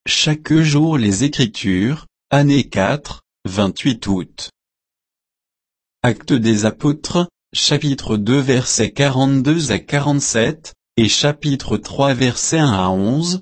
chaque jour les Écritures, année 4, 28 août. Actes des Apôtres, chapitre 2 versets 42 à 47, et chapitre 3 versets 1 à 11.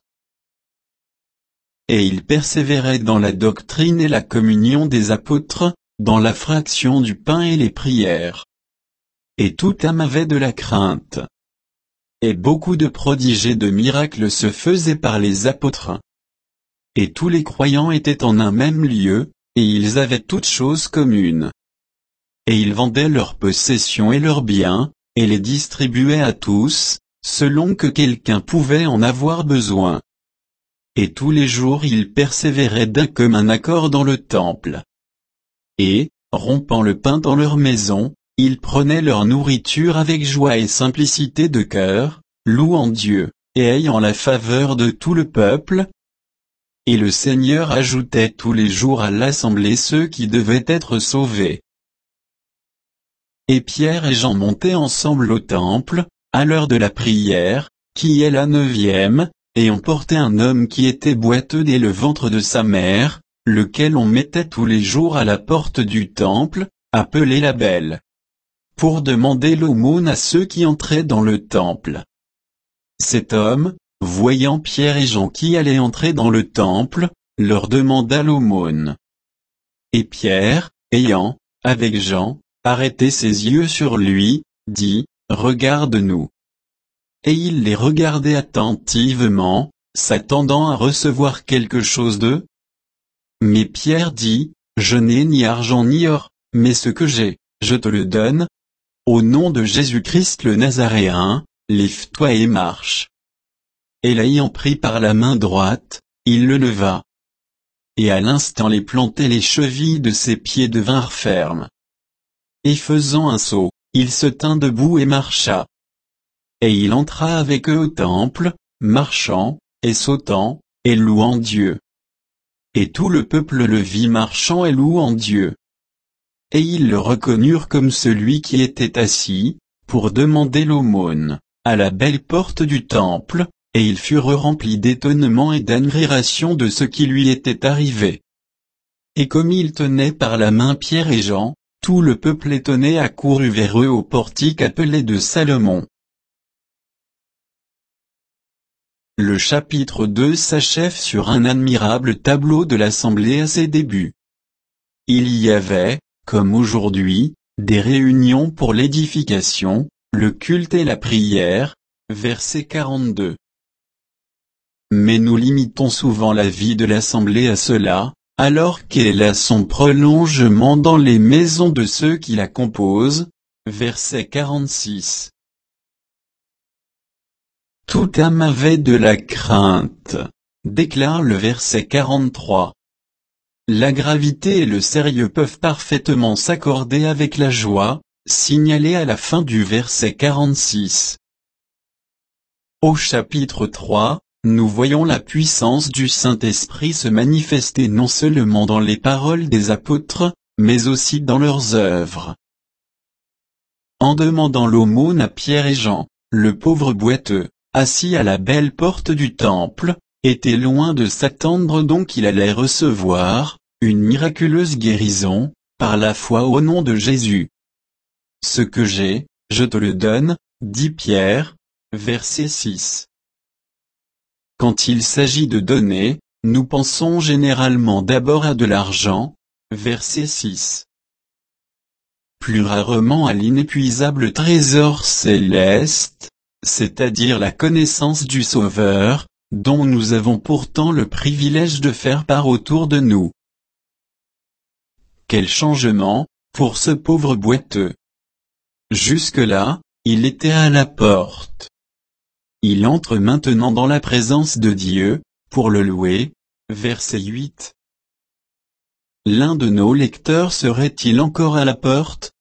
Et ils persévéraient dans la doctrine et la communion des apôtres, dans la fraction du pain et les prières. Et toute âme avait de la crainte. Et beaucoup de prodiges et de miracles se faisaient par les apôtres. Et tous les croyants étaient en un même lieu, et ils avaient toutes choses communes. Et ils vendaient leurs possessions et leurs biens, et les distribuaient à tous, selon que quelqu'un pouvait en avoir besoin. Et tous les jours ils persévéraient d'un commun accord dans le temple. Et, rompant le pain dans leur maison, ils prenaient leur nourriture avec joie et simplicité de cœur, louant Dieu, et ayant la faveur de tout le peuple. Et le Seigneur ajoutait tous les jours à l'assemblée ceux qui devaient être sauvés. Et Pierre et Jean montaient ensemble au temple, à l'heure de la prière, qui est la 9e, et on portait un homme qui était boiteux dès le ventre de sa mère, lequel on mettait tous les jours à la porte du temple, appelé la Belle, pour demander l'aumône à ceux qui entraient dans le temple. Cet homme, voyant Pierre et Jean qui allaient entrer dans le temple, leur demanda l'aumône. Et Pierre, ayant, avec Jean, arrêté ses yeux sur lui, dit, « Regarde-nous. » Et il les regardait attentivement, s'attendant à recevoir quelque chose d'eux. Mais Pierre dit, « Je n'ai ni argent ni or, mais ce que j'ai, je te le donne. Au nom de Jésus-Christ le Nazaréen, lève-toi et marche. » Et l'ayant pris par la main droite, il le leva. Et à l'instant les plantes et les chevilles de ses pieds devinrent fermes. Et faisant un saut, il se tint debout et marcha. Et il entra avec eux au temple, marchant, et sautant, et louant Dieu. Et tout le peuple le vit marchant et louant Dieu. Et ils le reconnurent comme celui qui était assis, pour demander l'aumône, à la belle porte du temple, et ils furent remplis d'étonnement et d'admiration de ce qui lui était arrivé. Et comme ils tenaient par la main Pierre et Jean, tout le peuple étonné accourut vers eux au portique appelé de Salomon. Le chapitre 2 s'achève sur un admirable tableau de l'assemblée à ses débuts. Il y avait, comme aujourd'hui, des réunions pour l'édification, le culte et la prière, verset 42. Mais nous limitons souvent la vie de l'assemblée à cela, alors qu'elle a son prolongement dans les maisons de ceux qui la composent, verset 46. Toute âme avait de la crainte, déclare le verset 43. La gravité et le sérieux peuvent parfaitement s'accorder avec la joie, signalée à la fin du verset 46. Au chapitre 3, nous voyons la puissance du Saint-Esprit se manifester non seulement dans les paroles des apôtres, mais aussi dans leurs œuvres. En demandant l'aumône à Pierre et Jean, le pauvre boiteux, assis à la belle porte du temple, était loin de s'attendre donc qu'il allait recevoir une miraculeuse guérison, par la foi au nom de Jésus. Ce que j'ai, je te le donne, dit Pierre, verset 6. Quand il s'agit de donner, nous pensons généralement d'abord à de l'argent, verset 6. Plus rarement à l'inépuisable trésor céleste, c'est-à-dire la connaissance du Sauveur, dont nous avons pourtant le privilège de faire part autour de nous. Quel changement, pour ce pauvre boiteux! Jusque-là, il était à la porte. Il entre maintenant dans la présence de Dieu, pour le louer, verset 8. L'un de nos lecteurs serait-il encore à la porte?